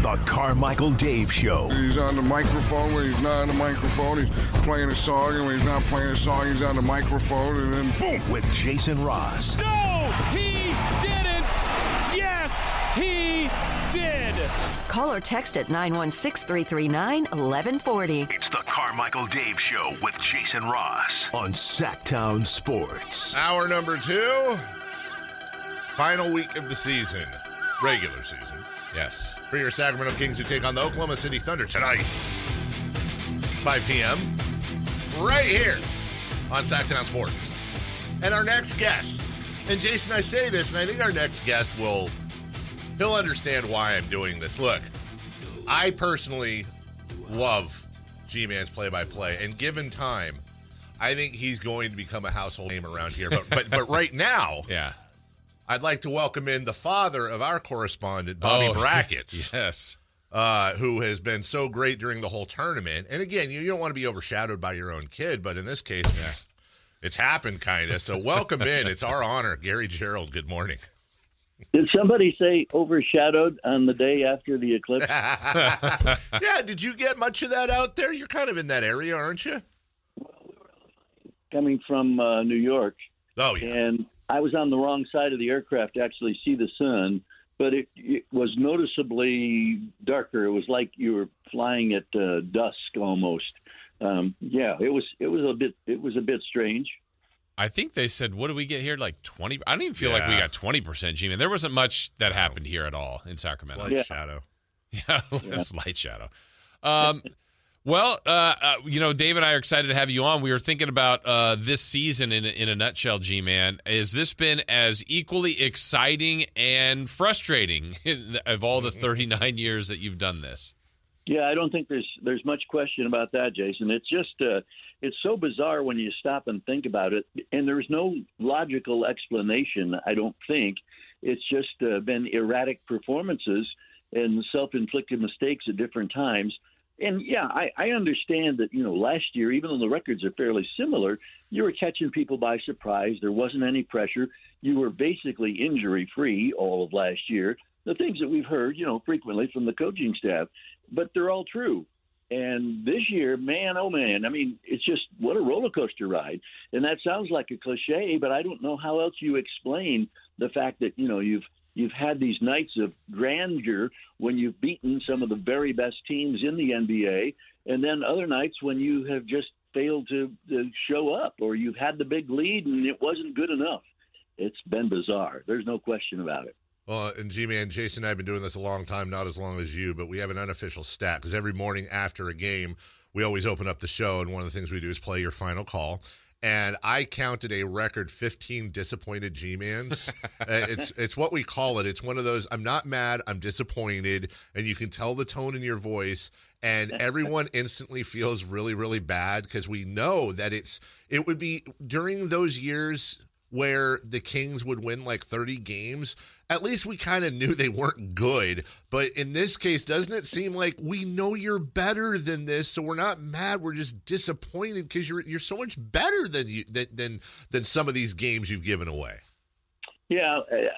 The Carmichael Dave Show. He's on the microphone when he's not on the microphone. He's playing a song, and when he's not playing a song, he's on the microphone, and then boom. With Jason Ross. No, he didn't. Yes, he did. Call or text at 916-339-1140. It's the Carmichael Dave Show with Jason Ross on Sacktown Sports. Hour number 2. Final week of the season. Regular season. Yes. For your Sacramento Kings who take on the Oklahoma City Thunder tonight. 5 p.m. Right here on Sacktown Sports. And our next guest. And Jason, I say this, and I think our next guest he'll understand why I'm doing this. Look, I personally love G-Man's play-by-play. And given time, I think he's going to become a household name around here. But right now... Yeah. I'd like to welcome in the father of our correspondent, Bobby Brackets. Yes. Who has been so great during the whole tournament. And again, you don't want to be overshadowed by your own kid, but in this case, it's happened kind of. So welcome in. It's our honor. Gary Gerald, good morning. Did somebody say overshadowed on the day after the eclipse? Yeah, did you get much of that out there? You're kind of in that area, aren't you? Coming from New York. Oh, yeah. And I was on the wrong side of the aircraft to actually see the sun, but it was noticeably darker. It was like you were flying at dusk almost. It was a bit strange. I think they said, what do we get here? Like 20? I don't even feel like we got 20% G-Man. There wasn't much that happened here at all in Sacramento. Slight shadow. Yeah, slight shadow. Well, Dave and I are excited to have you on. We were thinking about this season in a nutshell, G-Man. Has this been as equally exciting and frustrating of all the 39 years that you've done this? Yeah, I don't think there's much question about that, Jason. It's just it's so bizarre when you stop and think about it, and there's no logical explanation, I don't think. It's just been erratic performances and self-inflicted mistakes at different times. And, yeah, I understand that, last year, even though the records are fairly similar, you were catching people by surprise. There wasn't any pressure. You were basically injury-free all of last year. The things that we've heard, frequently from the coaching staff, but they're all true. And this year, man, oh, man, I mean, it's just what a roller coaster ride. And that sounds like a cliche, but I don't know how else you explain the fact that, you've had these nights of grandeur when you've beaten some of the very best teams in the NBA, and then other nights when you have just failed to show up, or you've had the big lead and it wasn't good enough. It's been bizarre. There's no question about it. Well, and G-Man, Jason and I have been doing this a long time, not as long as you, but we have an unofficial stat because every morning after a game, we always open up the show, and one of the things we do is play your final call. And I counted a record 15 disappointed G-Mans. It's what we call it. It's one of those, I'm not mad, I'm disappointed, and you can tell the tone in your voice, and everyone instantly feels really, really bad because we know that it would be during those years where the Kings would win like 30 games, at least we kind of knew they weren't good. But in this case, doesn't it seem like we know you're better than this, so we're not mad, we're just disappointed because you're so much better than some of these games you've given away. Yeah,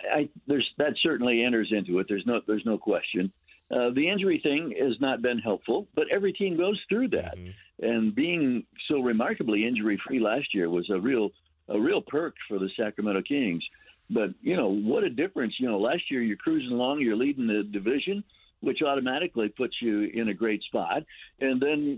that certainly enters into it. There's no question. The injury thing has not been helpful, but every team goes through that. Mm-hmm. And being so remarkably injury-free last year was a real perk for the Sacramento Kings. But, what a difference. Last year you're cruising along, you're leading the division, which automatically puts you in a great spot. And then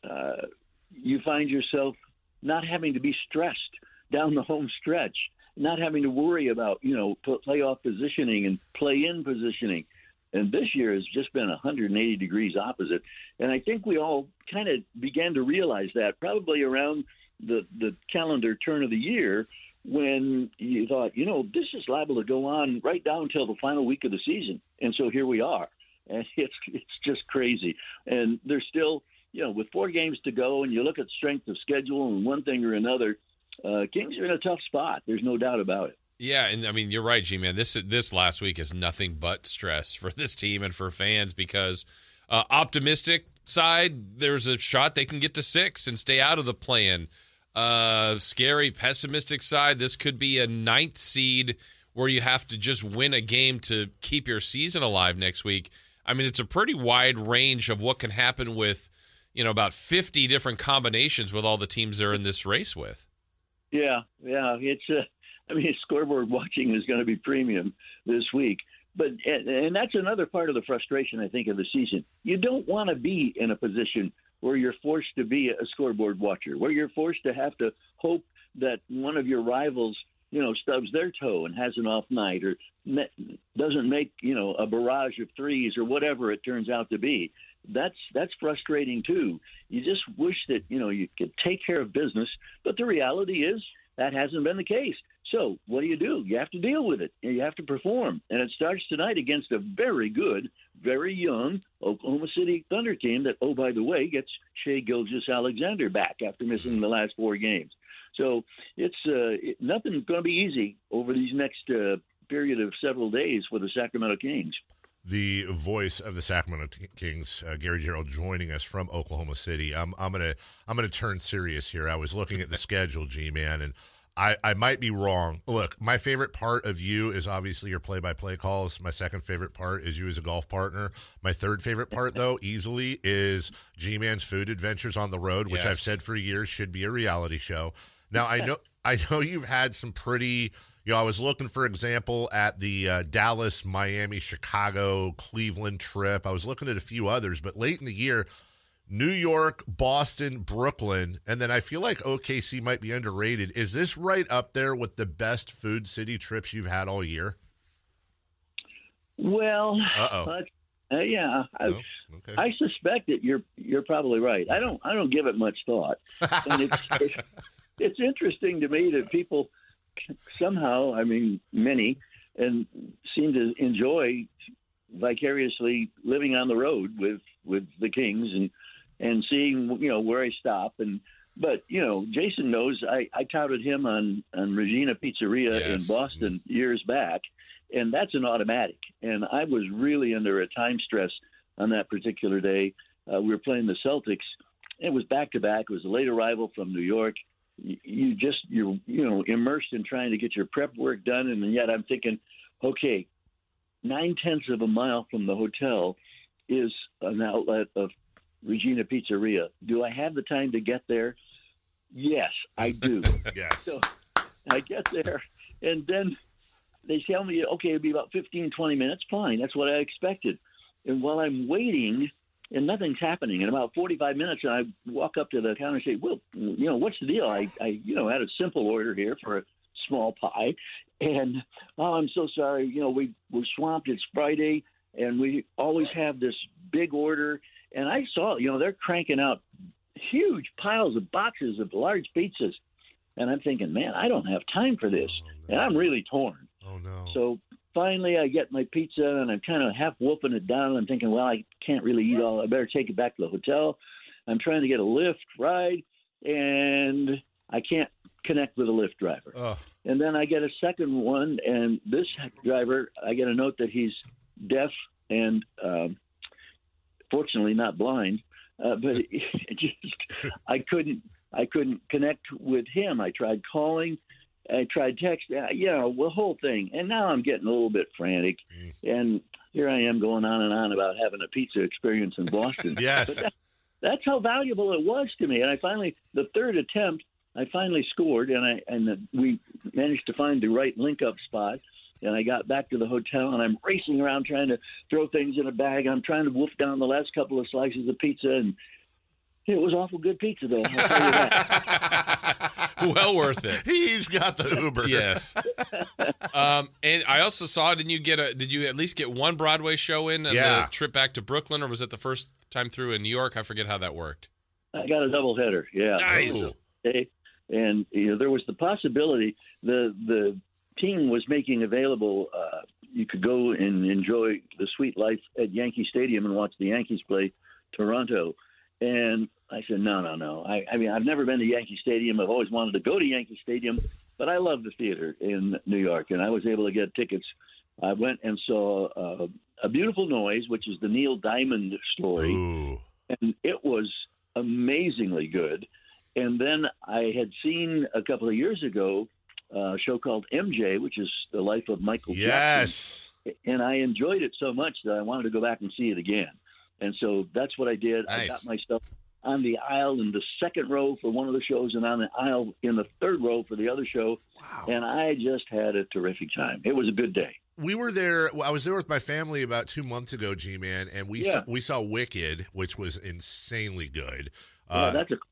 you find yourself not having to be stressed down the home stretch, not having to worry about, playoff positioning and play-in positioning. And this year has just been 180 degrees opposite. And I think we all kind of began to realize that probably around the calendar turn of the year when you thought, this is liable to go on right down until the final week of the season. And so here we are. And it's just crazy. And there's still, with 4 games to go and you look at strength of schedule and one thing or another, Kings are in a tough spot. There's no doubt about it. Yeah, and I mean, you're right, G-Man. This last week is nothing but stress for this team and for fans because optimistic side, there's a shot they can get to 6 and stay out of the play-in. Scary, pessimistic side, this could be a 9th seed where you have to just win a game to keep your season alive next week. I mean, it's a pretty wide range of what can happen with, about 50 different combinations with all the teams they're in this race with. Yeah. It's scoreboard watching is going to be premium this week. But and that's another part of the frustration, I think, of the season. You don't want to be in a position where you're forced to be a scoreboard watcher, where you're forced to have to hope that one of your rivals, stubs their toe and has an off night or doesn't make, a barrage of threes or whatever it turns out to be. That's frustrating too. You just wish that, you could take care of business. But the reality is that hasn't been the case. So what do? You have to deal with it. You have to perform. And it starts tonight against a very good, very young Oklahoma City Thunder team that, oh, by the way, gets Shai Gilgeous-Alexander back after missing the last 4 games. So it's nothing's going to be easy over these next period of several days for the Sacramento Kings. The voice of the Sacramento Kings, Gary Gerould, joining us from Oklahoma City. I'm gonna turn serious here. I was looking at the schedule, G-Man, and I might be wrong. Look, my favorite part of you is obviously your play-by-play calls. My second favorite part is you as a golf partner. My third favorite part, though, easily, is G-Man's food adventures on the road, which I've said for years should be a reality show. Now, I know you've had some pretty, I was looking, for example, at the Dallas, Miami, Chicago, Cleveland trip. I was looking at a few others, but late in the year, New York, Boston, Brooklyn, and then I feel like OKC might be underrated. Is this right up there with the best food city trips you've had all year? Well, yeah, okay. I suspect that you're probably right. I don't give it much thought, and it's interesting to me that people somehow, many, and seem to enjoy vicariously living on the road with the Kings and seeing, where I stop. But Jason knows I touted him on Regina Pizzeria in Boston years back, and that's an automatic. And I was really under a time stress on that particular day. We were playing the Celtics. It was back-to-back. It was a late arrival from New York. You're immersed in trying to get your prep work done, and yet I'm thinking, okay, 0.9 of a mile from the hotel is an outlet of Regina Pizzeria. Do I have the time to get there? Yes, I do. Yes. So I get there, and then they tell me, okay, it'll be about 15, 20 minutes. Fine, that's what I expected. And while I'm waiting, and nothing's happening, in about 45 minutes, I walk up to the counter and say, well, what's the deal? I had a simple order here for a small pie. And, I'm so sorry. We're swamped. It's Friday, and we always have this big order. And I saw, they're cranking out huge piles of boxes of large pizzas. And I'm thinking, man, I don't have time for this. And I'm really torn. Oh, no. So finally I get my pizza, and I'm kind of half wolfing it down. I'm thinking, well, I can't really eat all. I better take it back to the hotel. I'm trying to get a Lyft ride, and I can't connect with a Lyft driver. Oh. And then I get a second one, and this driver, I get a note that he's deaf and fortunately not blind, but I couldn't connect with him. I tried calling, I tried text, the whole thing. And now I'm getting a little bit frantic. And here I am going on and on about having a pizza experience in Boston. Yes. But that's how valuable it was to me. And I finally, the third attempt, I finally scored, and we managed to find the right link-up spot. And I got back to the hotel, and I'm racing around trying to throw things in a bag. I'm trying to wolf down the last couple of slices of pizza, and it was awful good pizza, though. I'll tell you that. Well worth it. He's got the Uber. Yes. And I also saw, did you at least get one Broadway show in on the trip back to Brooklyn, or was it the first time through in New York? I forget how that worked. I got a doubleheader. Yeah. Nice. And there was the possibility the team was making available. You could go and enjoy the sweet life at Yankee Stadium and watch the Yankees play Toronto. And I said, no. I mean, I've never been to Yankee Stadium. I've always wanted to go to Yankee Stadium, but I love the theater in New York, and I was able to get tickets. I went and saw A Beautiful Noise, which is the Neil Diamond story. Ooh. And it was amazingly good. And then I had seen a couple of years ago a show called MJ, which is the life of Michael Jackson. Yes. and I enjoyed it so much that I wanted to go back and see it again. And so that's what I did. Nice. I got myself on the aisle in the second row for one of the shows and on the aisle in the third row for the other show. Wow. And I just had a terrific time. It was a good day. We were there. I was there with my family about 2 months ago, G-Man, and we saw Wicked, which was insanely good. That's a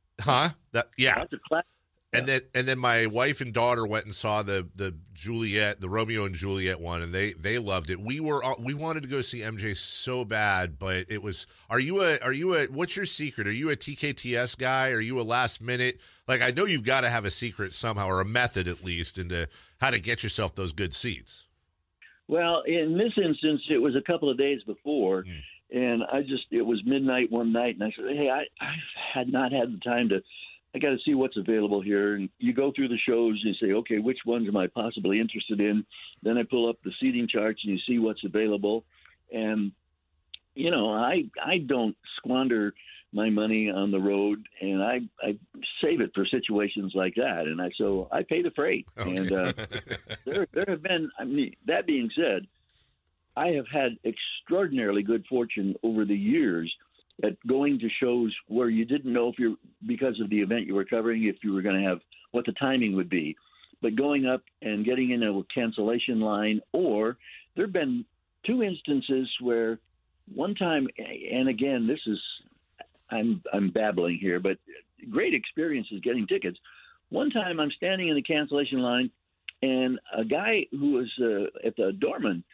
classic. And then my wife and daughter went and saw the Juliet, the Romeo and Juliet one, and they loved it. We wanted to go see MJ so bad, but it was. Are you a? What's your secret? Are you a TKTS guy? Are you a last minute? Like, I know you've got to have a secret somehow, or a method at least, into how to get yourself those good seats. Well, in this instance, it was a couple of days before, and it was midnight one night, and I said, hey, I had not had the time to. I got to see what's available here. And you go through the shows and you say, okay, which ones am I possibly interested in? Then I pull up the seating charts and you see what's available. And, you know, I don't squander my money on the road, and I save it for situations like that. And so I pay the freight. Okay. And there have been, I mean, that being said, I have had extraordinarily good fortune over the years at going to shows where you didn't know because of the event you were covering, if you were going to have what the timing would be. But going up and getting in a cancellation line, or there have been 2 instances where one time, and again, this is, I'm babbling here, but great experiences getting tickets. One time I'm standing in the cancellation line, and a guy who was at the doorman,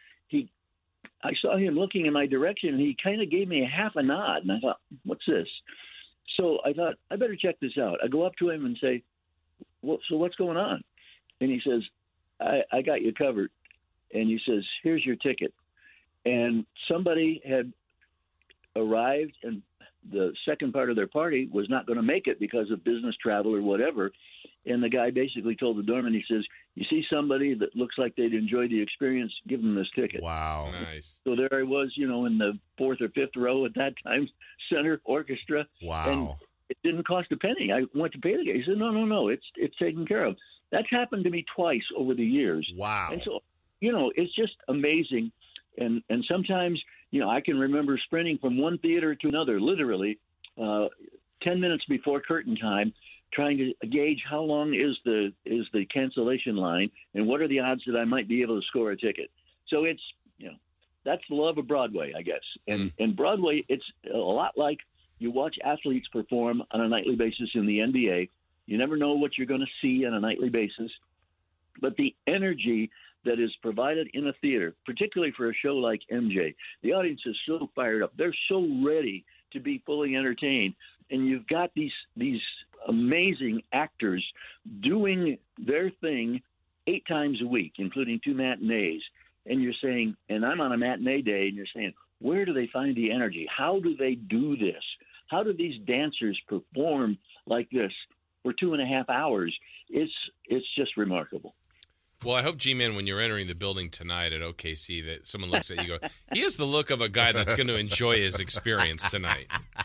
I saw him looking in my direction, and he kind of gave me a half a nod, and I thought, what's this? So I thought, I better check this out. I go up to him and say, well, so what's going on? And he says, I got you covered. And he says, here's your ticket. And somebody had arrived, and the second part of their party was not going to make it because of business travel or whatever. And the guy basically told the doorman, he says, you see somebody that looks like they'd enjoy the experience, give them this ticket. Wow. Nice. So there I was, you know, in the 4th or 5th row at that time, center orchestra. Wow. And it didn't cost a penny. I went to pay the guy. He said, no, it's taken care of. That's happened to me twice over the years. Wow. And so, you know, it's just amazing. And sometimes, you know, I can remember sprinting from one theater to another, literally 10 minutes before curtain time, trying to gauge how long is the cancellation line and what are the odds that I might be able to score a ticket. So it's, you know, that's the love of Broadway, I guess. And Broadway, it's a lot like you watch athletes perform on a nightly basis in the NBA. You never know what you're going to see on a nightly basis, but the energy that is provided in a theater, particularly for a show like MJ, the audience is so fired up. They're so ready to be fully entertained. And you've got these amazing actors doing their thing 8 times a week, including 2 matinees. And you're saying, and I'm on a matinee day, and you're saying, where do they find the energy? How do they do this? How do these dancers perform like this for 2.5 hours? It's just remarkable. Well, I hope, G-Man, when you're entering the building tonight at OKC, that someone looks at you and go, he has the look of a guy that's going to enjoy his experience tonight.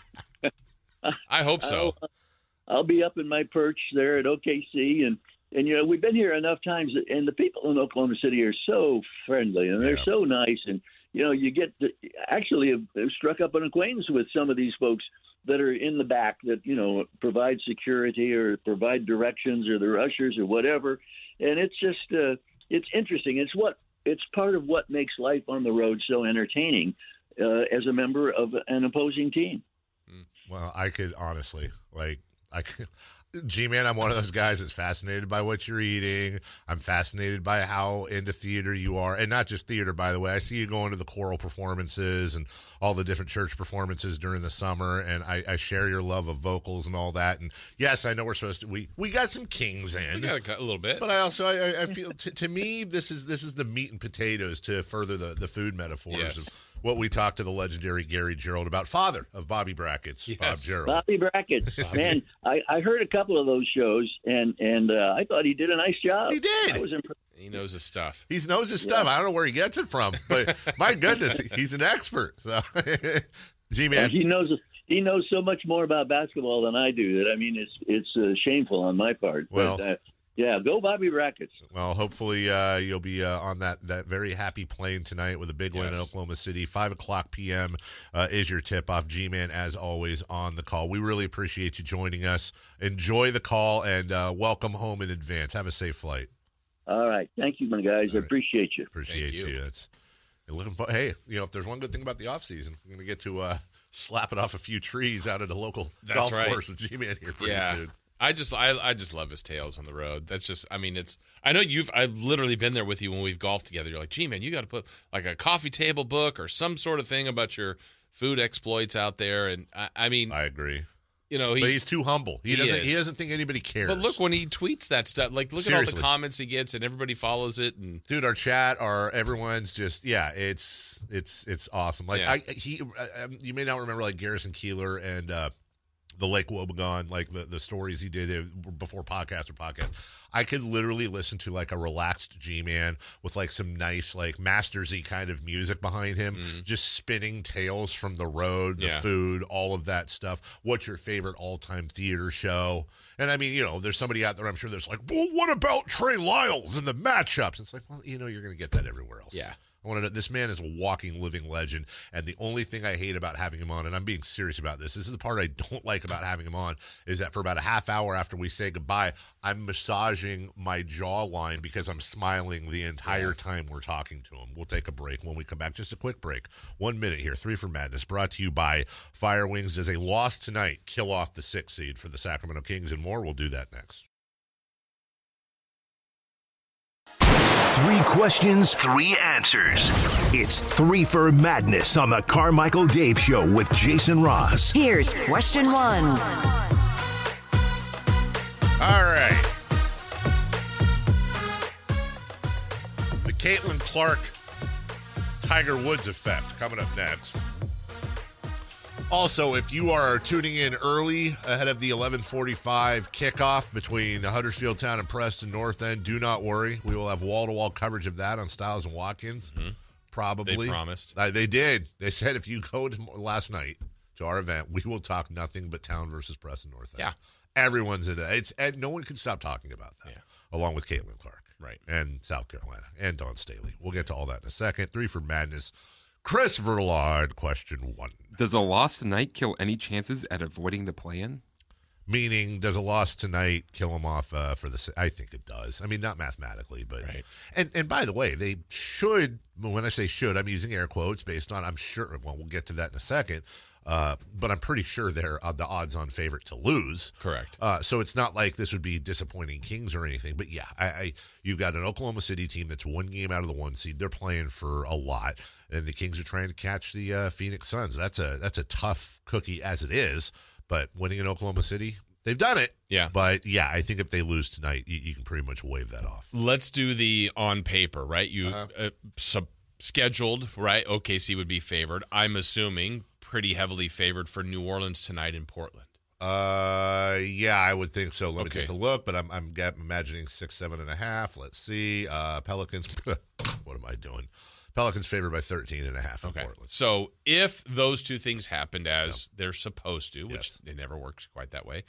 I hope so. I'll be up in my perch there at OKC, and you know, we've been here enough times, and the people in Oklahoma City are so friendly, and they're so nice, and you know, you get to actually have struck up an acquaintance with some of these folks that are in the back that, you know, provide security or provide directions, or they're ushers or whatever. And it's just, it's interesting. It's part of what makes life on the road so entertaining as a member of an opposing team. Well, I could honestly, G-Man, I'm one of those guys that's fascinated by what you're eating. I'm fascinated by how into theater you are. And not just theater, by the way. I see you going to the choral performances and all the different church performances during the summer. And I share your love of vocals and all that. And yes, I know we're supposed to, we got some kings in. We got a little bit. But I also, I feel, to me, this is the meat and potatoes to further the food metaphors. Yes. Of what we talked to the legendary Gary Gerald about, father of Bobby Brackett's, yes. Bob Gerald. Bobby Brackett. Man, I heard a couple of those shows, and I thought he did a nice job. He did. I was impressed. He knows his stuff. He knows his stuff. I don't know where he gets it from, but my goodness, he's an expert. So, G-Man. He knows so much more about basketball than I do. That I mean, it's shameful on my part. Well, but, Yeah, go Bobby Rackets. Well, hopefully you'll be on that very happy plane tonight with a big win in Oklahoma City. 5 o'clock p.m. Is your tip-off. G-Man, as always, on the call. We really appreciate you joining us. Enjoy the call, and welcome home in advance. Have a safe flight. All right. Thank you, my guys. I appreciate you. Appreciate you. Hey, if there's one good thing about the offseason, we're going to get to slapping off a few trees out at a local golf course with G-Man here pretty soon. I just love his tales on the road. That's just, I mean, I know I've literally been there with you when we've golfed together. You're like, gee, man, you got to put like a coffee table book or some sort of thing about your food exploits out there. And I mean, I agree. But he's too humble. He doesn't think anybody cares. But look when he tweets that stuff. Like, look Seriously. at all the comments he gets, and everybody follows it. And dude, our chat, everyone's just it's awesome. Like you may not remember like Garrison Keillor and the Lake Wobegon, like the stories he did before podcast. I could literally listen to like a relaxed G-Man with like some nice like Masters-y kind of music behind him, just spinning tales from the road, the food, all of that stuff. What's your favorite all-time theater show? And I mean, there's somebody out there, I'm sure there's like, well, what about Trey Lyles and the matchups? It's like, well, you're going to get that everywhere else. Yeah. I want to know, this man is a walking, living legend, and the only thing I hate about having him on, and I'm being serious about this is the part I don't like about having him on, is that for about a half hour after we say goodbye, I'm massaging my jawline because I'm smiling the entire time we're talking to him. We'll take a break. When we come back, just a quick break. 1 minute here, 3 for Madness, brought to you by Fire Wings. Does a loss tonight kill off the 6th seed for the Sacramento Kings and more? We'll do that next. 3 questions, 3 answers. It's 3 for Madness on the Carmichael Dave Show with Jason Ross. Here's question 1. All right. The Caitlin Clark Tiger Woods effect coming up next. Also, if you are tuning in early ahead of the 11:45 kickoff between Huddersfield Town and Preston North End, do not worry. We will have wall-to-wall coverage of that on Stiles and Watkins. Probably. They promised. They did. They said if you go last night to our event, we will talk nothing but Town versus Preston North End. Yeah. Everyone's in it. And no one can stop talking about that, along with Caitlin Clark. Right. And South Carolina and Dawn Staley. We'll get to all that in a second. 3 for Madness. Chris Verlard, question 1. Does a loss tonight kill any chances at avoiding the play-in? Meaning, does a loss tonight kill them off for the? I think it does. I mean, not mathematically, but and by the way, they should. When I say should, I'm using air quotes based on. I'm sure. Well, we'll get to that in a second. But I'm pretty sure they're the odds-on favorite to lose. Correct. So it's not like this would be disappointing Kings or anything. But yeah, you've got an Oklahoma City team that's 1 game out of the 1 seed. They're playing for a lot, and the Kings are trying to catch the Phoenix Suns. That's a tough cookie as it is. But winning in Oklahoma City, they've done it. Yeah. But yeah, I think if they lose tonight, you can pretty much wave that off. Let's do the on paper, right? You scheduled, right? OKC would be favored. I'm assuming pretty heavily favored for New Orleans tonight in Portland. Yeah, I would think so. Let me take a look, but I'm imagining 6, 7.5. Let's see. Pelicans. What am I doing? Pelicans favored by 13.5 in Portland. So if those two things happened as they're supposed to, which it never works quite that way,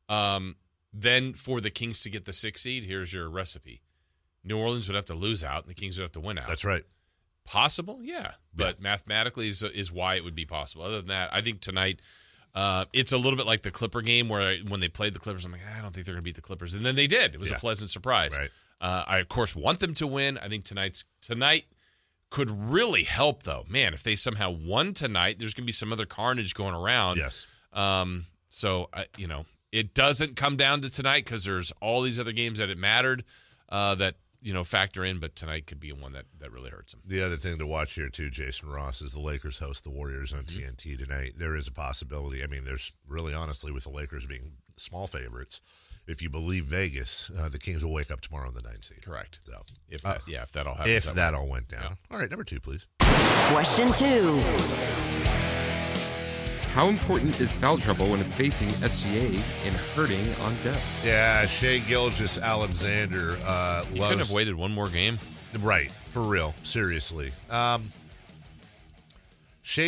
then for the Kings to get the 6th seed, here's your recipe. New Orleans would have to lose out, and the Kings would have to win out. That's right. Possible? Yeah. But mathematically is why it would be possible. Other than that, I think tonight it's a little bit like the Clipper game where when they played the Clippers, I'm like, I don't think they're going to beat the Clippers. And then they did. It was a pleasant surprise. Right. I, of course, want them to win. I think tonight could really help, though. Man, if they somehow won tonight, there's going to be some other carnage going around. Yes. So, it doesn't come down to tonight because there's all these other games that it mattered that, factor in, but tonight could be one that really hurts them. The other thing to watch here, too, Jason Ross, is the Lakers host the Warriors on TNT tonight. There is a possibility. I mean, there's really, honestly, with the Lakers being small favorites, if you believe Vegas, the Kings will wake up tomorrow on the 9th seed. Correct. So, if that all happens. If that all went down. Yeah. All right, number 2, please. Question 2. How important is foul trouble when facing SGA and hurting on depth? Yeah, Shai Gilgeous-Alexander You couldn't have waited one more game. Right, for real, seriously. Shai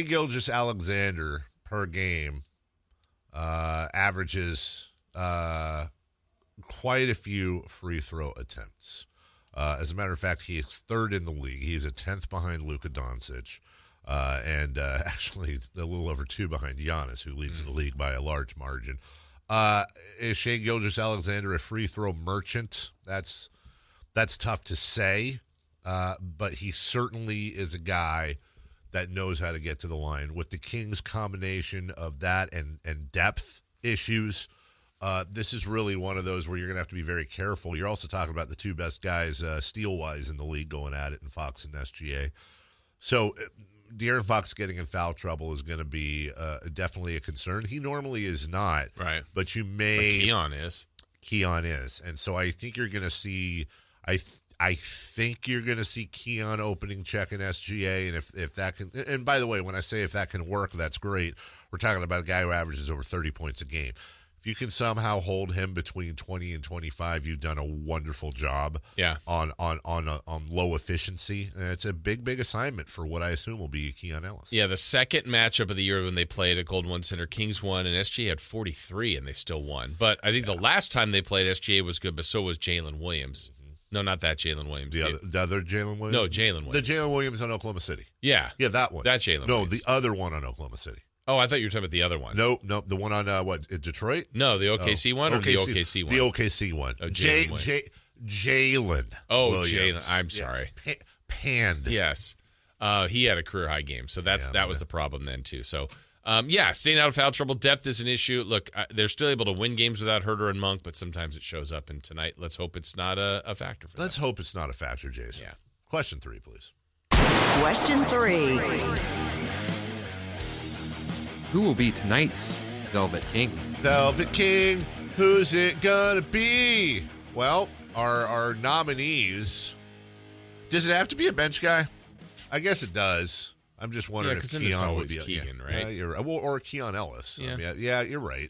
Gilgeous-Alexander per game averages quite a few free throw attempts. As a matter of fact, he is third in the league. He's a 10th behind Luka Doncic, and actually a little over 2 behind Giannis, who leads the league by a large margin. Is Shai Gilgeous-Alexander a free throw merchant? That's tough to say, but he certainly is a guy that knows how to get to the line. With the Kings' combination of that and depth issues, this is really one of those where you're going to have to be very careful. You're also talking about the 2 best guys steal-wise in the league going at it in Fox and SGA. So De'Aaron Fox getting in foul trouble is going to be definitely a concern. He normally is not. Right. But you may. But Keon is. Keon is. And so I think you're going to see. I think you're going to see Keon opening check in SGA, and if that can. And by the way, when I say if that can work, that's great. We're talking about a guy who averages over 30 points a game. If you can somehow hold him between 20 and 25, you've done a wonderful job. Yeah. On low efficiency. And it's a big assignment for what I assume will be Keon Ellis. Yeah, the second matchup of the year when they played at Golden One Center, Kings won, and SGA had 43, and they still won. But I think the last time they played, SGA was good, but so was Jalen Williams. No, not that Jalen Williams. The other Jalen Williams? No, Jalen Williams. The Jalen Williams on Oklahoma City. Yeah. Yeah, that one. That Jalen No, Williams. the other one on Oklahoma City. Oh, I thought you were talking about the other one. No, the one on, Detroit? No, the OKC one or the OKC one? The OKC one. Oh, Jalen. Oh, Williams. Jalen. I'm sorry. Panned. Yes. He had a career-high game, so that was the problem then, too. So, staying out of foul trouble. Depth is an issue. Look, they're still able to win games without Herter and Monk, but sometimes it shows up, and tonight, let's hope it's not a factor for them. Let's hope it's not a factor, Jason. Yeah. Question 3, please. Question 3. Who will be tonight's Velvet King? Velvet King, who's it gonna be? Well, our nominees. Does it have to be a bench guy? I guess it does. I'm just wondering if because Keon it's would always be Keegan, right? Yeah, you're right. Well, or Keon Ellis. Yeah. You're right.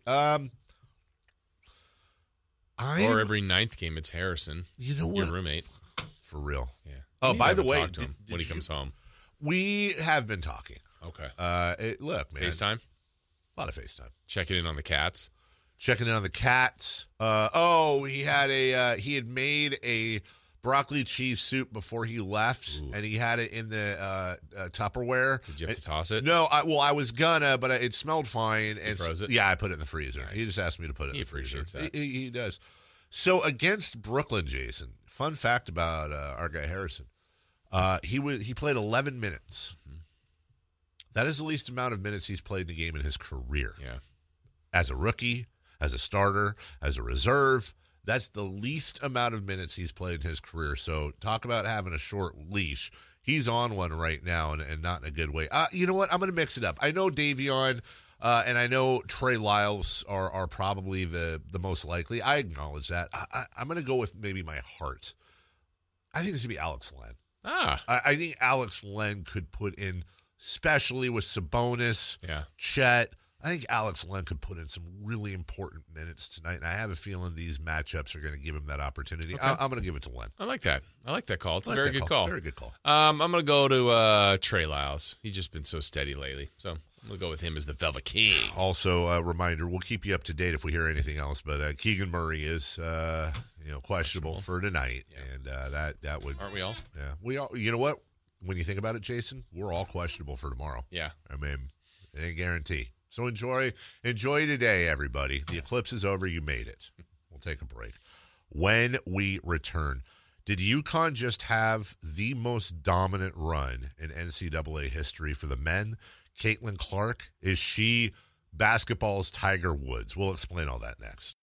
Or every 9th game, it's Harrison. You know what? Your roommate. For real. Yeah. Oh, You by never the way, talk to him when he comes home. We have been talking. Okay. Look, man. FaceTime? A lot of FaceTime. Checking in on the cats. Checking in on the cats. He had made a broccoli cheese soup before he left, and he had it in the Tupperware. Did you have to toss it? No, I was gonna, but it smelled fine. And froze it? Yeah, I put it in the freezer. Nice. He just asked me to put it in the freezer. Appreciates that. He does. So against Brooklyn, Jason, fun fact about our guy Harrison, he played 11 minutes. Mm-hmm. That is the least amount of minutes he's played in a game in his career. Yeah. As a rookie, as a starter, as a reserve, that's the least amount of minutes he's played in his career. So talk about having a short leash. He's on one right now, and not in a good way. You know what? I'm going to mix it up. I know Davion and I know Trey Lyles are probably the most likely. I acknowledge that. I'm going to go with maybe my heart. I think this would be Alex Len. I think Alex Len could put in, especially with Sabonis, Chet. I think Alex Len could put in some really important minutes tonight, and I have a feeling these matchups are going to give him that opportunity. Okay. I'm going to give it to Len. I like that. I like that call. It's a very good call. Very good call. I'm going to go to Trey Lyles. He's just been so steady lately. So I'm going to go with him as the Velvet King. Also, a reminder, we'll keep you up to date if we hear anything else, but Keegan Murray is questionable for tonight, and that would... Aren't we all? Yeah. We all. You know what? When you think about it, Jason, we're all questionable for tomorrow. Yeah. I mean, it ain't guarantee. So enjoy today, everybody. The eclipse is over. You made it. We'll take a break. When we return, did UConn just have the most dominant run in NCAA history for the men? Caitlin Clark, is she basketball's Tiger Woods? We'll explain all that next.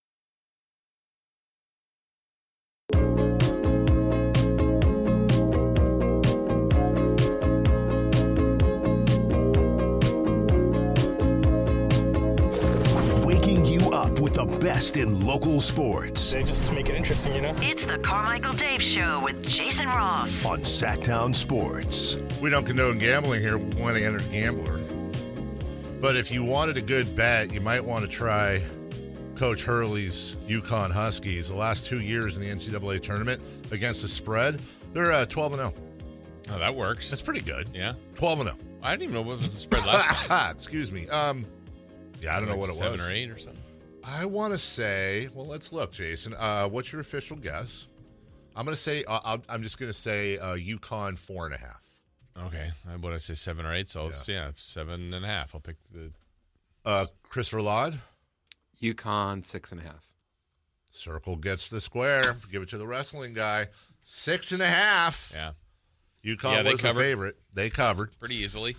With the best in local sports. They just make it interesting, you know? It's the Carmichael Dave Show with Jason Ross on Sacktown Sports. We don't condone gambling here. We want to enter gambler. But if you wanted a good bet, you might want to try Coach Hurley's UConn Huskies. The last 2 years in the NCAA tournament against the spread, they're 12-0. Oh, that works. That's pretty good. Yeah. 12-0. I didn't even know what was the spread last time. Excuse me. Yeah, I don't know what it was. 7 or 8 or something. I want to say, well, let's look, Jason. What's your official guess? I'm going to say, I'm just going to say UConn 4.5. Okay. What did I say, 7 or 8? So, it's 7.5. I'll pick the... Christopher Laud? UConn 6.5. Circle gets the square. Give it to the wrestling guy. 6.5. Yeah. UConn was the favorite. They covered. Pretty easily.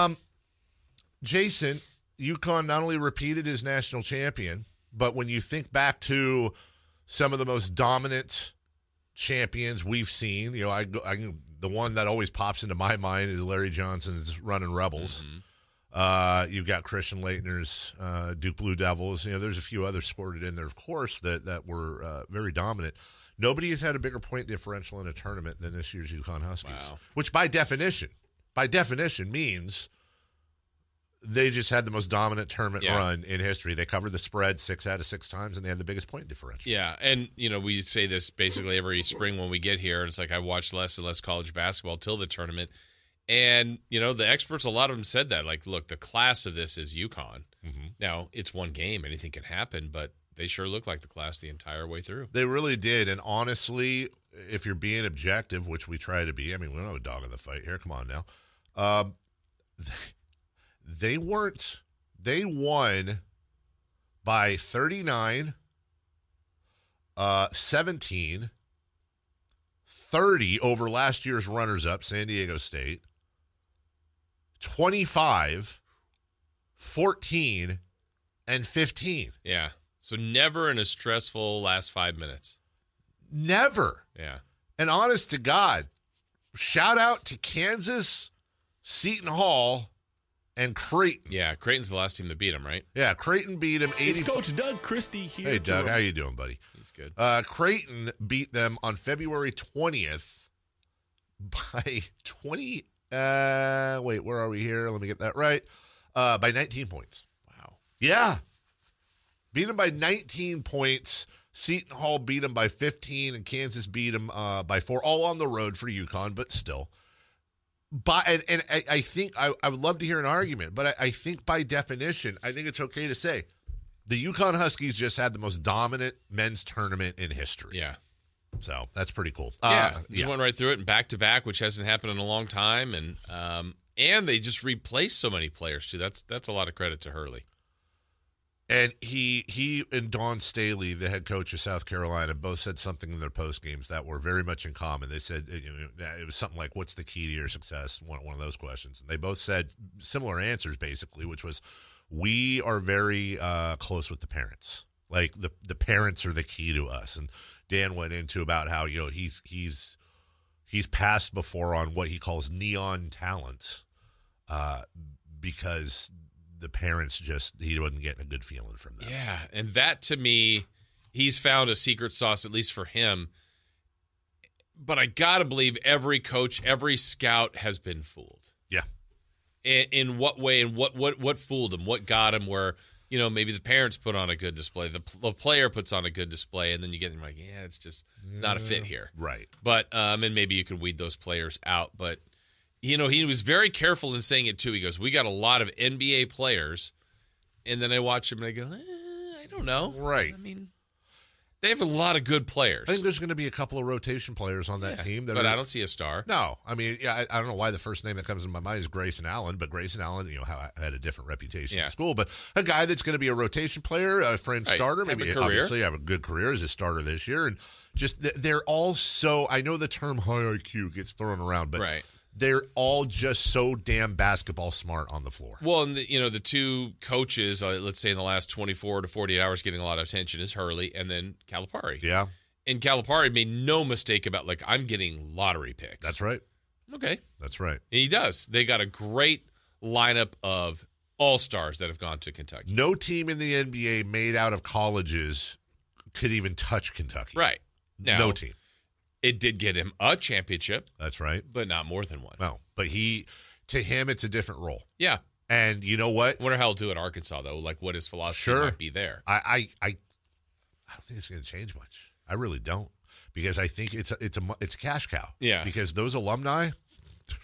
Jason, UConn not only repeated as national champion, but when you think back to some of the most dominant champions we've seen, the one that always pops into my mind is Larry Johnson's running Rebels. Mm-hmm. You've got Christian Laettner's Duke Blue Devils. There's a few others scored in there, of course, that were very dominant. Nobody has had a bigger point differential in a tournament than this year's UConn Huskies, which by definition means they just had the most dominant tournament run in history. They covered the spread 6 out of 6 times, and they had the biggest point differential. Yeah, and, we say this basically every spring when we get here. It's like I watch less and less college basketball till the tournament. And, the experts, a lot of them said that. Like, look, the class of this is UConn. Mm-hmm. Now, it's one game. Anything can happen, but they sure look like the class the entire way through. They really did. And honestly, if you're being objective, which we try to be, we don't have a dog in the fight here. Come on now. They weren't. They won by 39, 17, 30 over last year's runners-up, San Diego State, 25, 14, and 15. Yeah. So never in a stressful last 5 minutes. Never. Yeah. And honest to God, shout out to Kansas, Seton Hall, and Creighton. Yeah, Creighton's the last team to beat them, right? Yeah, Creighton beat them 80. It's Coach Doug Christie here. Hey, Doug, how you doing, buddy? He's good. Creighton beat them on February 20th by 20. Wait, where are we here? Let me get that right. By 19 points. Wow. Yeah. Beat them by 19 points. Seton Hall beat them by 15, and Kansas beat them by 4. All on the road for UConn, but still. And I think I would love to hear an argument, but I think by definition, I think it's okay to say the UConn Huskies just had the most dominant men's tournament in history. Yeah. So that's pretty cool. Just went right through it and back to back, which hasn't happened in a long time. And they just replaced so many players too. That's a lot of credit to Hurley. And he and Dawn Staley, the head coach of South Carolina, both said something in their post games that were very much in common. They said it was something like, "What's the key to your success?" One of those questions. And they both said similar answers, basically, which was, "We are very close with the parents. Like the parents are the key to us." And Dan went into about how he's passed before on what he calls neon talent, because the parents he wasn't getting a good feeling from them. Yeah, and that to me, he's found a secret sauce, at least for him. But I got to believe every coach, every scout has been fooled. Yeah. In what way and what fooled him? What got him where, maybe the parents put on a good display, the player puts on a good display, and then you get them like, it's not a fit here. Right. But, and maybe you could weed those players out, but he was very careful in saying it, too. He goes, we got a lot of NBA players. And then I watch him and I go, I don't know. Right. They have a lot of good players. I think there's going to be a couple of rotation players on that team. But I don't see a star. No. I don't know why the first name that comes to my mind is Grayson Allen. But Grayson Allen, had a different reputation in school. But a guy that's going to be a rotation player, a fringe starter, maybe obviously have a good career as a starter this year. And just they're all so – I know the term high IQ gets thrown around, but – they're all just so damn basketball smart on the floor. Well, and the two coaches, let's say in the last 24 to 48 hours getting a lot of attention is Hurley and then Calipari. Yeah. And Calipari made no mistake about, I'm getting lottery picks. That's right. Okay. That's right. And he does. They got a great lineup of all-stars that have gone to Kentucky. No team in the NBA made out of colleges could even touch Kentucky. Right. Now, no team. It did get him a championship. That's right. But not more than one. No. But to him, it's a different role. Yeah. And you know what? I wonder how he'll do at Arkansas, though. What his philosophy might be there. I don't think it's going to change much. I really don't. Because I think it's a cash cow. Yeah. Because those alumni,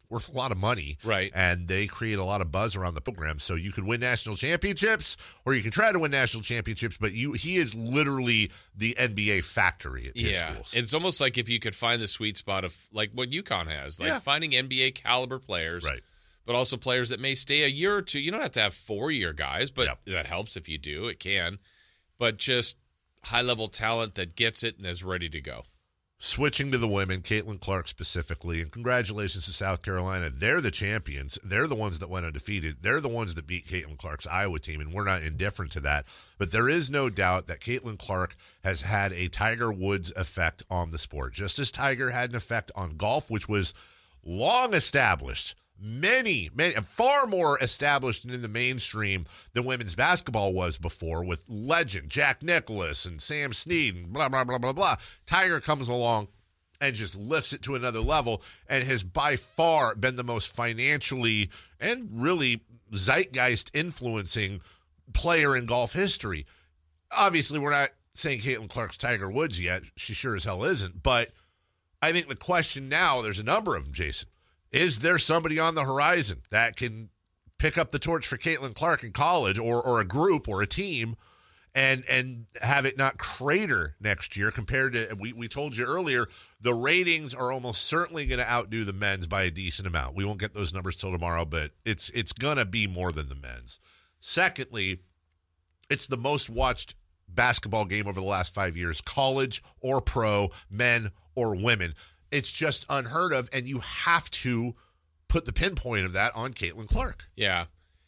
worth a lot of money. Right. And they create a lot of buzz around the program. So you could win national championships, or you can try to win national championships, but he is literally the NBA factory at his schools. It's almost like if you could find the sweet spot of like what UConn has, like finding NBA caliber players, right, but also players that may stay a year or two. You don't have to have 4-year guys, but that helps if you do. It can. But just high-level talent that gets it and is ready to go. Switching to the women, Caitlin Clark specifically, and congratulations to South Carolina. They're the champions. They're the ones that went undefeated. They're the ones that beat Caitlin Clark's Iowa team, and we're not indifferent to that. But there is no doubt that Caitlin Clark has had a Tiger Woods effect on the sport, just as Tiger had an effect on golf, which was long established. Many, far more established in the mainstream than women's basketball was before, with legend Jack Nicklaus and Sam Snead and blah, blah, blah, blah, blah. Tiger comes along and just lifts it to another level and has by far been the most financially and really zeitgeist influencing player in golf history. Obviously, we're not saying Caitlin Clark's Tiger Woods yet. She sure as hell isn't. But I think the question now, there's a number of them, Jason. Is there somebody on the horizon that can pick up the torch for Caitlin Clark in college, or a group or a team, and have it not crater next year compared to, we told you earlier, the ratings are almost certainly going to outdo the men's by a decent amount. We won't get those numbers till tomorrow, but it's going to be more than the men's. Secondly, it's the most watched basketball game over the last 5 years, college or pro, men or women. It's just unheard of, and you have to put the pinpoint of that on Caitlin Clark. Yeah.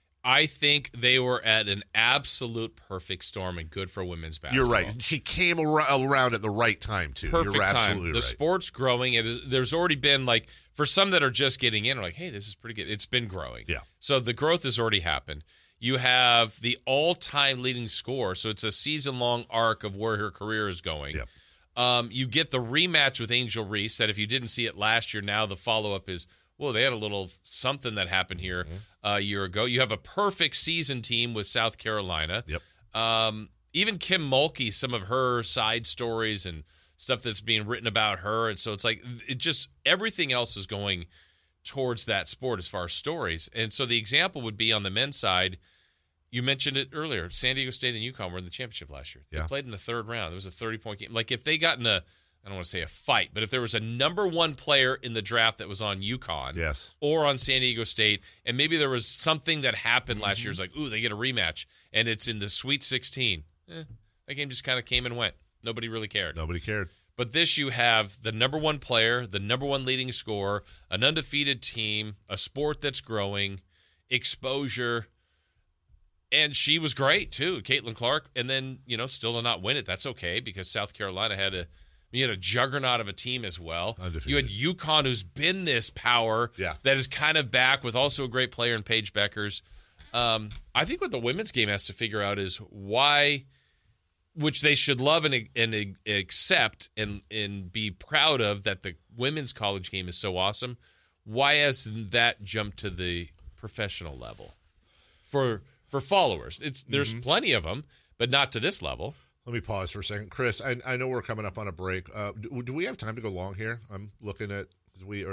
I think they were at an absolute perfect storm and good for women's basketball. You're right. She came around at the right time, too. Perfect You're time. absolutely The right. sport's growing. There's already been, like, for some that are just getting in, are like, hey, this is pretty good. It's been growing. Yeah. So the growth has already happened. You have the all-time leading scorer, so it's a season-long arc of where her career is going. Yeah. You get the rematch with Angel Reese that if you didn't see it last year, now the follow-up is, well, they had a little something that happened here a year ago. You have a perfect season team with South Carolina. Yep. Even Kim Mulkey, some of her side stories and stuff that's being written about her. And so it's like everything else is going towards that sport as far as stories. And so the example would be on the men's side. You mentioned it earlier. San Diego State and UConn were in the championship last year. They played in the third round. It was a 30-point game. Like, if they got in I don't want to say a fight, but if there was a number one player in the draft that was on UConn or on San Diego State, and maybe there was something that happened last year, it's like, ooh, they get a rematch, and it's in the Sweet 16. That game just kind of came and went. Nobody really cared. Nobody cared. But this, you have the number one player, the number one leading scorer, an undefeated team, a sport that's growing, exposure. And she was great, too, Caitlin Clark. And then, still to not win it, that's okay, because South Carolina had a juggernaut of a team as well. Undefeated. You had UConn, who's been this power that is kind of back with also a great player in Paige Beckers. I think what the women's game has to figure out is why, which they should love and accept and be proud of, that the women's college game is so awesome. Why hasn't that jumped to the professional level? For followers. There's plenty of them, but not to this level. Let me pause for a second. Chris, I know we're coming up on a break. Do we have time to go long here? I'm looking at we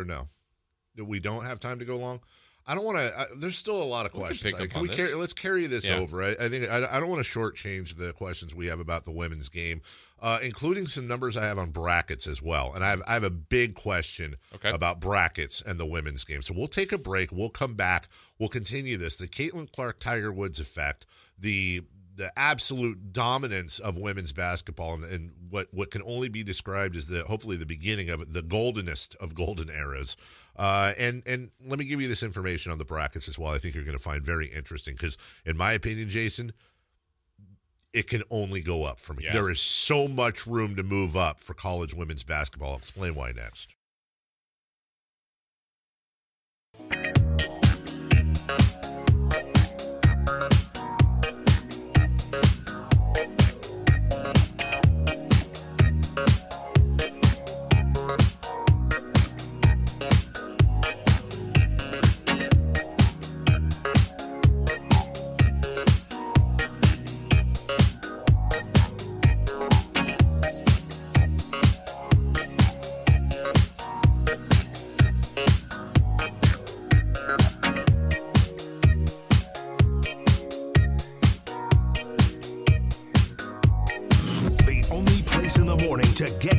don't have time to go long. I don't want to. There's still a lot of questions. Let's carry this over. I think I don't want to shortchange the questions we have about the women's game, including some numbers I have on brackets as well. And I have a big question about brackets and the women's game. So we'll take a break. We'll come back. We'll continue this. The Caitlin Clark Tiger Woods effect, the absolute dominance of women's basketball, and what can only be described as hopefully the beginning of the goldenest of golden eras. And let me give you this information on the brackets as well. I think you're going to find very interesting because, in my opinion, Jason, it can only go up from here. There is so much room to move up for college women's basketball. I'll explain why next.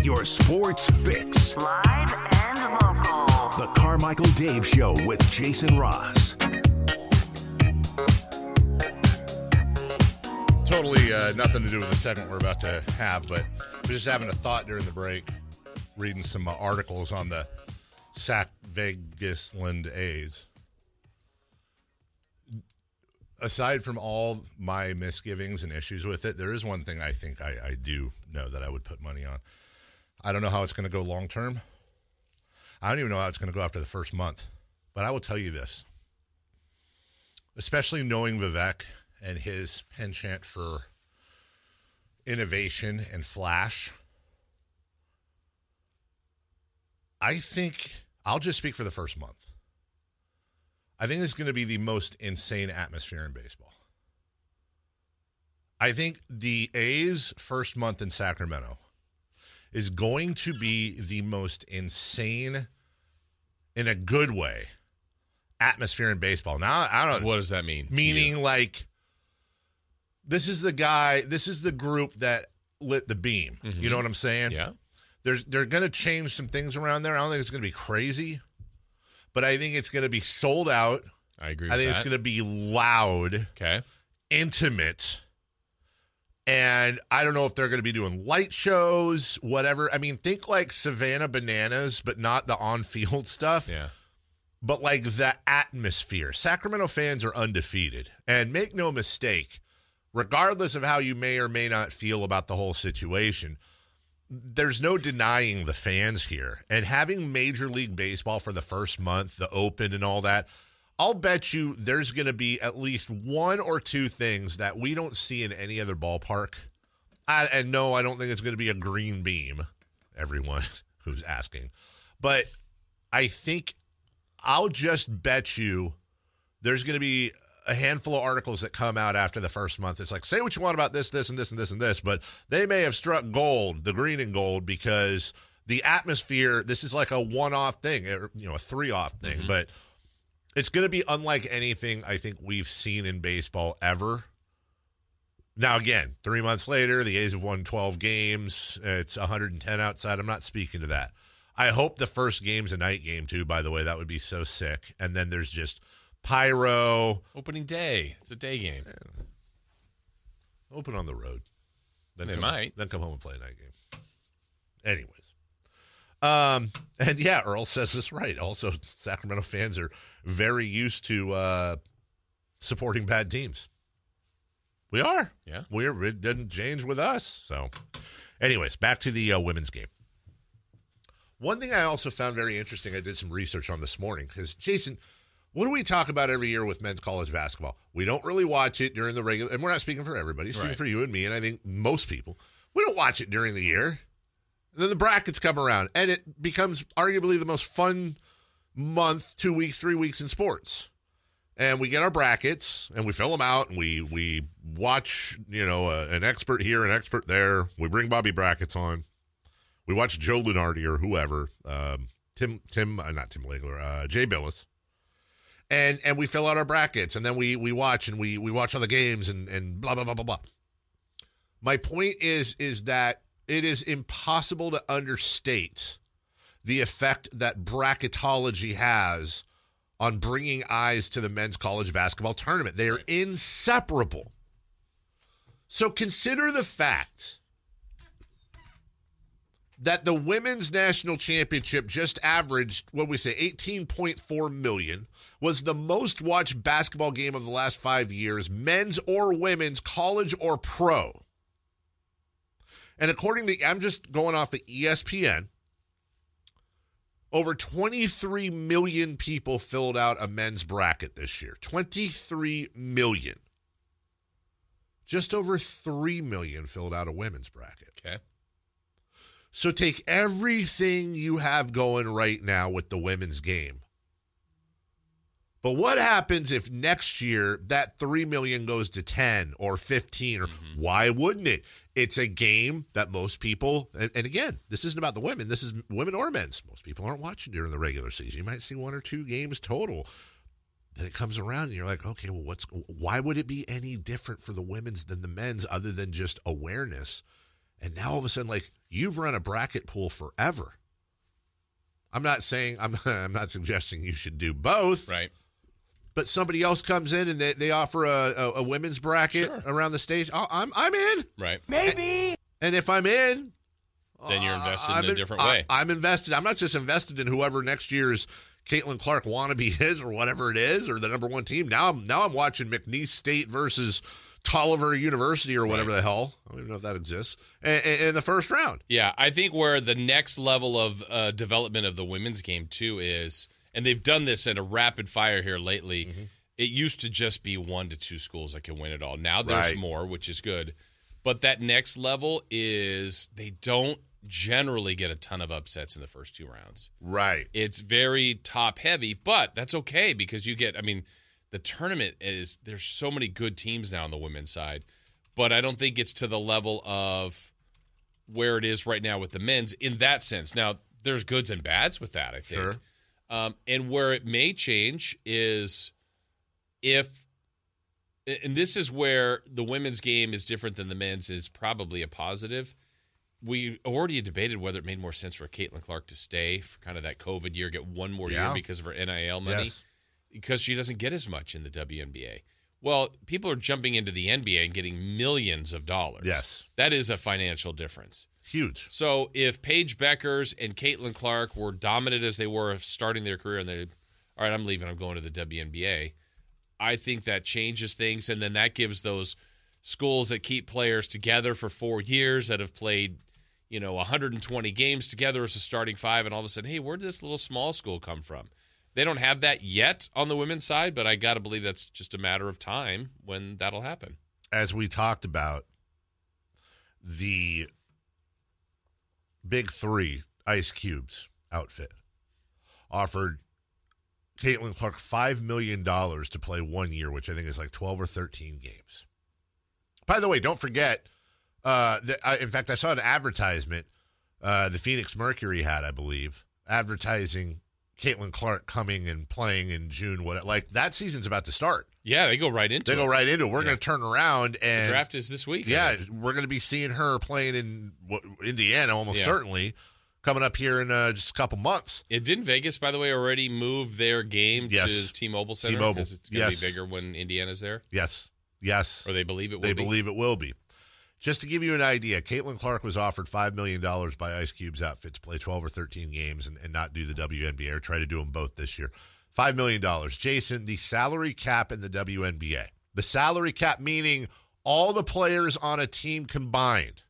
your sports fix. Live and local. The Carmichael Dave Show with Jason Ross. Totally nothing to do with the segment we're about to have, but we're just having a thought during the break, reading some articles on the Sac Vegasland A's. Aside from all my misgivings and issues with it, there is one thing I think I do know that I would put money on. I don't know how it's going to go long term. I don't even know how it's going to go after the first month. But I will tell you this, especially knowing Vivek and his penchant for innovation and flash, I think, I'll just speak for the first month, I think it's going to be the most insane atmosphere in baseball. I think the A's first month in Sacramento is going to be the most insane, in a good way, atmosphere in baseball. Now, I don't know. What does that mean? Meaning, like, this is the group that lit the beam. Mm-hmm. You know what I'm saying? Yeah. They're going to change some things around there. I don't think it's going to be crazy, but I think it's going to be sold out. I agree with that. I think it's going to be loud, intimate, and I don't know if they're going to be doing light shows, whatever. I mean, think like Savannah Bananas, but not the on-field stuff. Yeah. But like the atmosphere. Sacramento fans are undefeated. And make no mistake, regardless of how you may or may not feel about the whole situation, there's no denying the fans here. And having Major League Baseball for the first month, the Open and all that, I'll bet you there's going to be at least one or two things that we don't see in any other ballpark. And no, I don't think it's going to be a green beam, everyone who's asking. But I think I'll just bet you there's going to be a handful of articles that come out after the first month. It's like, say what you want about this, this, and this, and this, and this, but they may have struck gold, the green and gold, because the atmosphere, this is like a one-off thing, or, a three-off thing, but it's going to be unlike anything I think we've seen in baseball ever. Now, again, 3 months later, the A's have won 12 games. It's 110 outside. I'm not speaking to that. I hope the first game's a night game, too, by the way. That would be so sick. And then there's just pyro. Opening day. It's a day game. Yeah. Open on the road. Then they might. Then come home and play a night game. Anyways. And yeah, Earl says this right. Also, Sacramento fans are very used to supporting bad teams. We are. Yeah. It didn't change with us. So, anyways, back to the women's game. One thing I also found very interesting, I did some research on this morning, because, Jason, what do we talk about every year with men's college basketball? We don't really watch it during the regular, and we're not speaking for everybody, speaking for you and me, and I think most people. We don't watch it during the year. Then the brackets come around, and it becomes arguably the most fun month, 2 weeks, 3 weeks in sports. And we get our brackets, and we fill them out, and we watch, an expert here, an expert there. We bring Bobby Brackets on. We watch Joe Lunardi or whoever, not Tim Legler, Jay Billis. And we fill out our brackets, and then we watch, and we watch all the games, and blah, blah, blah, blah, blah. My point is that it is impossible to understate the effect that bracketology has on bringing eyes to the men's college basketball tournament. They are inseparable. So consider the fact that the women's national championship just averaged, 18.4 million, was the most watched basketball game of the last 5 years, men's or women's, college or pro. And according to, I'm just going off of ESPN, over 23 million people filled out a men's bracket this year. 23 million. Just over 3 million filled out a women's bracket. Okay. So take everything you have going right now with the women's game. But what happens if next year that 3 million goes to 10 or 15? Or why wouldn't it? It's a game that most people, and again, this isn't about the women. This is women or men's. Most people aren't watching during the regular season. You might see 1 or 2 games total. Then it comes around and you're like, okay, well, why would it be any different for the women's than the men's other than just awareness? And now all of a sudden, like, you've run a bracket pool forever. I'm not saying, I'm not suggesting you should do both. Right. But somebody else comes in and they offer a women's bracket around the stage. Oh, I'm in. Right. Maybe. And if I'm in, then you're invested in a different way. I'm invested. I'm not just invested in whoever next year's Caitlin Clark wannabe is or whatever it is, or the number one team. Now I'm watching McNeese State versus Tolliver University or whatever the hell. I don't even know if that exists. In the first round. Yeah, I think where the next level of development of the women's game, too, is, and they've done this at a rapid fire here lately, it used to just be 1 to 2 schools that can win it all. Now there's more, which is good. But that next level is they don't generally get a ton of upsets in the first 2 rounds. Right. It's very top-heavy, but that's okay because you get, I mean, the tournament is, there's so many good teams now on the women's side, but I don't think it's to the level of where it is right now with the men's in that sense. Now, there's goods and bads with that, I think. Sure. And where it may change is if, and this is where the women's game is different than the men's, is probably a positive. We already debated whether it made more sense for Caitlin Clark to stay for kind of that COVID year, get one more year because of her NIL money, because she doesn't get as much in the WNBA. Well, people are jumping into the NBA and getting millions of dollars. Yes. That is a financial difference. Huge. So if Paige Beckers and Caitlin Clark were dominant as they were starting their career and they, all right, I'm leaving, I'm going to the WNBA, I think that changes things, and then that gives those schools that keep players together for 4 years that have played, 120 games together as a starting 5, and all of a sudden, hey, where did this little small school come from? They don't have that yet on the women's side, but I got to believe that's just a matter of time when that'll happen. As we talked about, the Big Three Ice Cube's outfit offered Caitlin Clark $5 million to play 1 year, which I think is like 12 or 13 games. By the way, don't forget, in fact, I saw an advertisement the Phoenix Mercury had, I believe, advertising Caitlin Clark coming and playing in June. That season's about to start. Yeah, they go right into it. They go right into it. We're going to turn around and the draft is this week. Yeah, we're going to be seeing her playing in Indiana almost certainly coming up here in just a couple months. Didn't Vegas, by the way, already move their game to T-Mobile Center? T-Mobile. Because it's going to be bigger when Indiana's there? Yes. Or they believe it will be? They believe it will be. Just to give you an idea, Caitlin Clark was offered $5 million by Ice Cube's outfit to play 12 or 13 games and not do the WNBA, or try to do them both this year. $5 million. Jason, the salary cap in the WNBA. The salary cap meaning all the players on a team combined,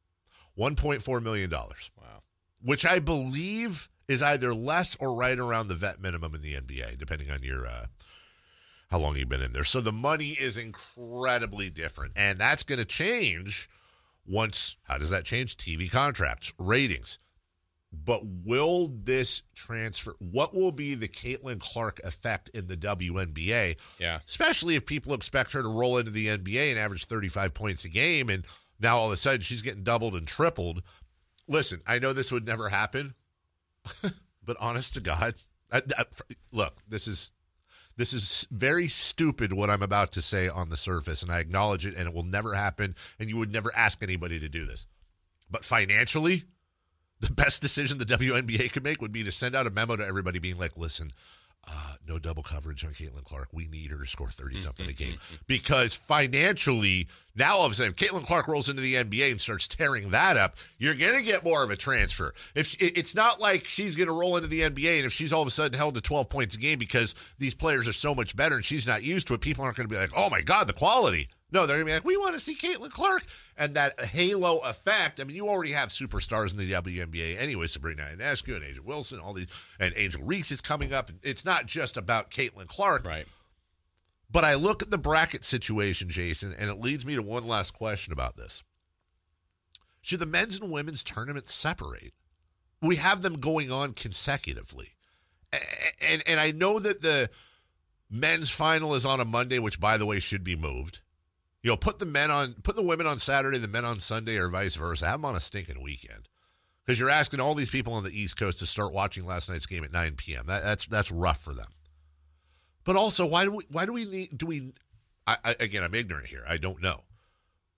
$1.4 million. Wow. Which I believe is either less or right around the vet minimum in the NBA, depending on your how long you've been in there. So the money is incredibly different, and that's going to change once. How does that change? TV contracts, ratings. But will this transfer, what will be the Caitlin Clark effect in the WNBA? Yeah. Especially if people expect her to roll into the NBA and average 35 points a game, and now all of a sudden she's getting doubled and tripled. Listen, I know this would never happen, but honest to God, look, this is very stupid what I'm about to say on the surface, and I acknowledge it, and it will never happen, and you would never ask anybody to do this. But financially, the best decision the WNBA could make would be to send out a memo to everybody being like, listen, no double coverage on Caitlin Clark. We need her to score 30-something a game. Because financially, now all of a sudden, if Caitlin Clark rolls into the NBA and starts tearing that up, you're going to get more of a transfer. It's not like she's going to roll into the NBA, and if she's all of a sudden held to 12 points a game because these players are so much better and she's not used to it, people aren't going to be like, oh, my God, the quality. No, they're going to be like, we want to see Caitlin Clark. And that halo effect, I mean, you already have superstars in the WNBA anyway, Sabrina Ionescu and Angel Wilson, all these, and Angel Reese is coming up. It's not just about Caitlin Clark. Right. But I look at the bracket situation, Jason, and it leads me to one last question about this. Should the men's and women's tournaments separate? We have them going on consecutively. And I know that the men's final is on a Monday, which, by the way, should be moved. Put the women on Saturday, the men on Sunday, or vice versa. Have them on a stinking weekend, because you're asking all these people on the East Coast to start watching last night's game at 9 p.m. That's rough for them. But also, why do we need? Again, I'm ignorant here. I don't know.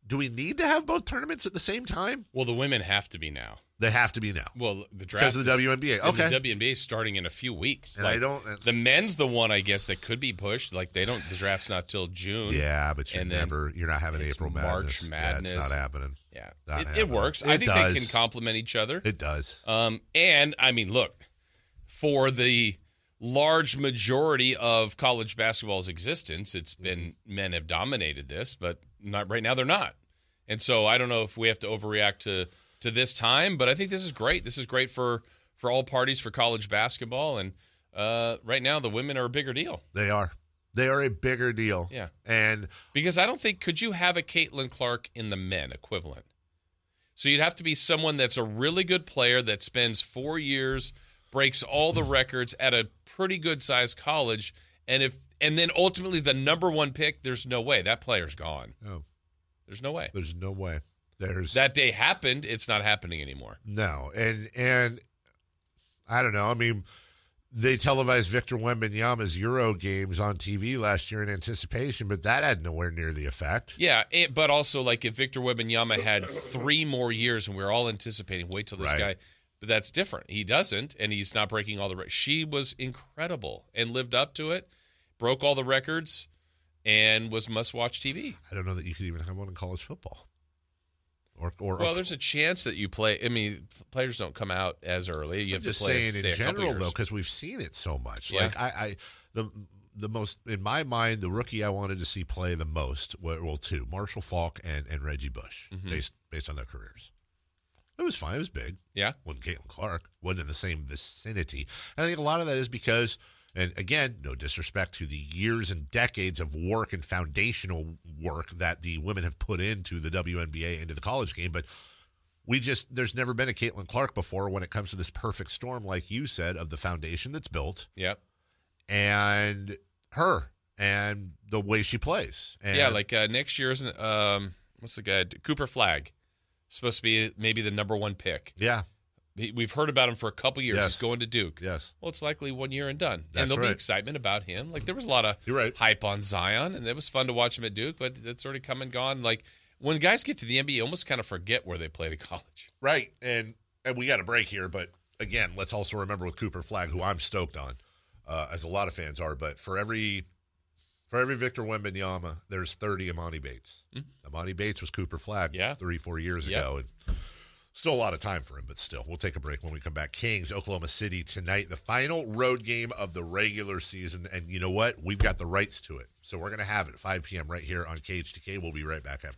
do we need to have both tournaments at the same time? Well, the women have to be now. They have to be now. Well, the draft because of the WNBA. Okay, the WNBA is starting in a few weeks. And the men's the one I guess that could be pushed. Like the draft's not till June. Yeah, but you're not having April March Madness. Yeah, it's not happening. Yeah, it works. I think they can complement each other. It does. And I mean, look, for the large majority of college basketball's existence, it's been men have dominated this, but not right now. They're not, and so I don't know if we have to overreact to this time, but I think this is great. This is great for all parties for college basketball, and right now the women are a bigger deal. They are a bigger deal. Yeah, and because I don't think could you have a Caitlin Clark in the men equivalent? So you'd have to be someone that's a really good player that spends 4 years, breaks all the records at a pretty good sized college, and then ultimately the number one pick. There's no way that player's gone. Oh, there's no way. There's no way. That day happened. It's not happening anymore. No, and I don't know. I mean, they televised Victor Wembanyama's Euro games on TV last year in anticipation, but that had nowhere near the effect. Yeah, but also like if Victor Wembanyama had 3 more years and we were all anticipating, wait till this guy. But that's different. He doesn't, and he's not breaking all the records. She was incredible and lived up to it, broke all the records, and was must-watch TV. I don't know that you could even have one in college football. Well, there's a chance that you play. I mean, players don't come out as early. You have to play. Just saying in general, though, because we've seen it so much. Yeah. Like the most in my mind, the rookie I wanted to see play the most were two: Marshall Faulk and Reggie Bush, based on their careers. It was fine. It was big. Yeah, wasn't Caitlin Clark. Wasn't in the same vicinity. I think a lot of that is because. And again, no disrespect to the years and decades of work and foundational work that the women have put into the WNBA, into the college game, but there's never been a Caitlin Clark before when it comes to this perfect storm, like you said, of the foundation that's built. Yep. And her and the way she plays. And yeah, like next year's, what's the guy? Cooper Flagg. Supposed to be maybe the number 1 pick. Yeah. We've heard about him for a couple years. Yes. He's going to Duke. Yes. Well, it's likely 1 year and done. That's and there'll right. be excitement about him. Like there was a lot of hype on Zion, and it was fun to watch him at Duke, but it's already come and gone. Like when guys get to the NBA, you almost kind of forget where they played at college. Right. And we got a break here, but again, let's also remember with Cooper Flagg, who I'm stoked on, as a lot of fans are, but for every Victor Wembanyama, there's 30 Imani Bates. Mm-hmm. Imani Bates was Cooper Flagg 3-4 years ago. And still a lot of time for him, but still. We'll take a break when we come back. Kings, Oklahoma City tonight, the final road game of the regular season. And you know what? We've got the rights to it. So we're going to have it at 5 p.m. right here on KHTK. We'll be right back after